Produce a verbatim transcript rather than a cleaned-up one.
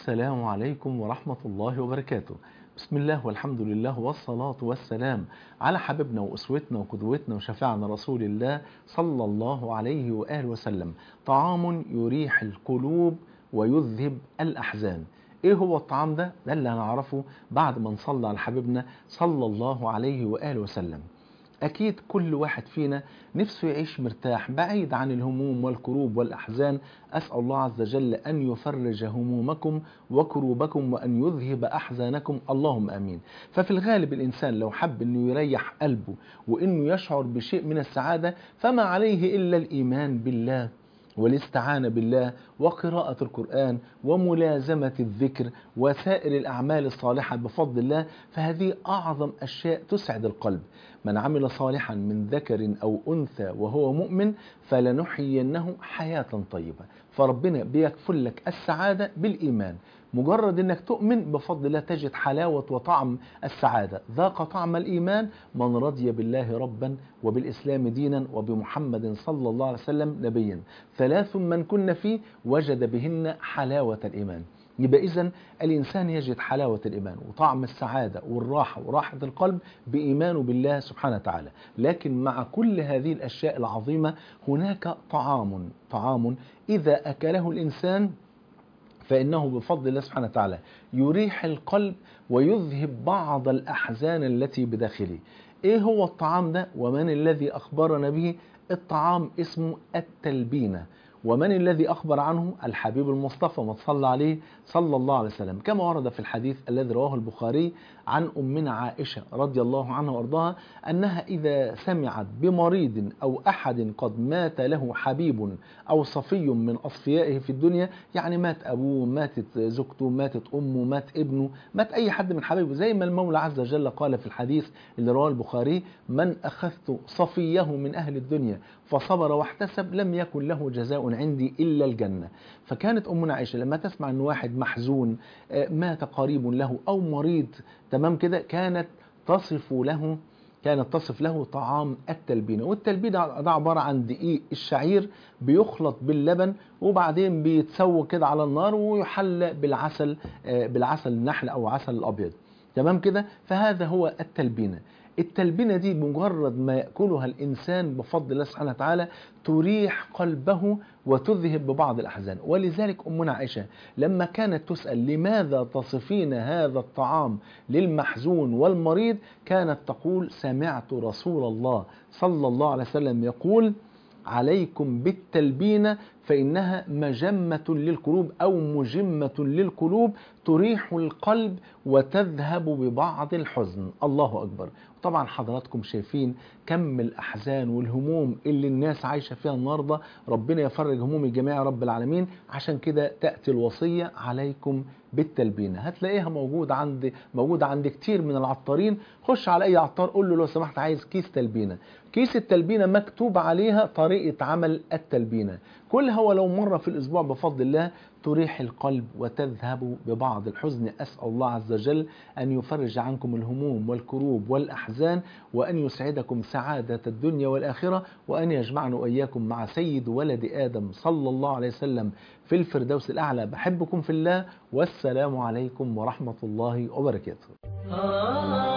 السلام عليكم ورحمة الله وبركاته. بسم الله والحمد لله والصلاة والسلام على حبيبنا وأسوتنا وقدوتنا وشفيعنا رسول الله صلى الله عليه وآله وسلم. طعام يريح القلوب ويذهب الأحزان. ايه هو الطعام ده؟ ده اللي هنعرفه بعد ما نصلي على حبيبنا صلى الله عليه وآله وسلم. أكيد كل واحد فينا نفسه يعيش مرتاح بعيد عن الهموم والكروب والأحزان. أسأل الله عز وجل أن يفرج همومكم وكروبكم وأن يذهب أحزانكم، اللهم آمين. ففي الغالب الإنسان لو حب أنه يريح قلبه وأنه يشعر بشيء من السعادة فما عليه إلا الإيمان بالله والاستعانة بالله وقراءة القرآن وملازمة الذكر وسائر الأعمال الصالحة بفضل الله. فهذه أعظم أشياء تسعد القلب. من عمل صالحا من ذكر أو أنثى وهو مؤمن فلنحيينه حياة طيبة. فربنا بيكفل لك السعادة بالإيمان. مجرد أنك تؤمن بفضل الله تجد حلاوة وطعم السعادة. ذاق طعم الإيمان من رضي بالله ربا وبالإسلام دينا وبمحمد صلى الله عليه وسلم نبيا. ثلاث من كن فيه وجد بهن حلاوة الإيمان. يبقى إذن الإنسان يجد حلاوة الإيمان وطعم السعادة والراحة وراحة القلب بإيمانه بالله سبحانه وتعالى. لكن مع كل هذه الأشياء العظيمة هناك طعام طعام إذا أكله الإنسان فإنه بفضل الله سبحانه وتعالى يريح القلب ويذهب بعض الأحزان التي بداخله. إيه هو الطعام ده ومن الذي أخبرنا به؟ الطعام اسمه التلبينة. ومن الذي أخبر عنه؟ الحبيب المصطفى ما صلى عليه صلى الله عليه وسلم، كما ورد في الحديث الذي رواه البخاري عن أمنا عائشة رضي الله عنها وأرضاها أنها إذا سمعت بمريض أو أحد قد مات له حبيب أو صفي من أصفيائه في الدنيا، يعني مات أبوه، ماتت زوجته، ماتت أمه، مات ابنه، مات أي حد من حبيبه، زي ما المولى عز وجل قال في الحديث اللي رواه البخاري: من أخذت صفيه من أهل الدنيا فصبر واحتسب لم يكن له جزاء عندي إلا الجنة. فكانت أمنا عائشة لما تسمع أن واحد محزون مات قريب له أو مريض تمام كده كانت تصف له كانت تصف له طعام التلبينة. والتلبينة ده عبارة عن دقيق الشعير بيخلط باللبن وبعدين بيتسوى كده على النار ويحلى بالعسل بالعسل النحل أو عسل الأبيض تمام كده. فهذا هو التلبينة. التلبينة دي مجرد ما يأكلها الإنسان بفضل الله سبحانه وتعالى تريح قلبه وتذهب ببعض الأحزان. ولذلك أمنا عائشة لما كانت تسأل لماذا تصفين هذا الطعام للمحزون والمريض كانت تقول: سمعت رسول الله صلى الله عليه وسلم يقول: عليكم بالتلبينة فإنها مجمة للقلوب أو مجمة للقلوب تريح القلب وتذهب ببعض الحزن. الله أكبر. طبعا حضراتكم شايفين كم الأحزان والهموم اللي الناس عايشة فيها النهاردة. ربنا يفرج هموم الجميع يا رب العالمين. عشان كده تأتي الوصية: عليكم بالتلبينة. هتلاقيها موجودة عند موجودة عند كتير من العطارين. خش على أي عطار قول له لو سمحت عايز كيس تلبينة. كيس التلبينة مكتوب عليها طريقة عمل التلبينة. كلها ولو مرة في الأسبوع بفضل الله تريح القلب وتذهب ببعض الحزن. أسأل الله عز وجل أن يفرج عنكم الهموم والكروب والأحزان وأن يسعدكم سعادة الدنيا والآخرة وأن يجمعنا وإياكم مع سيد ولد آدم صلى الله عليه وسلم في الفردوس الأعلى. بحبكم في الله والسلام عليكم ورحمة الله وبركاته.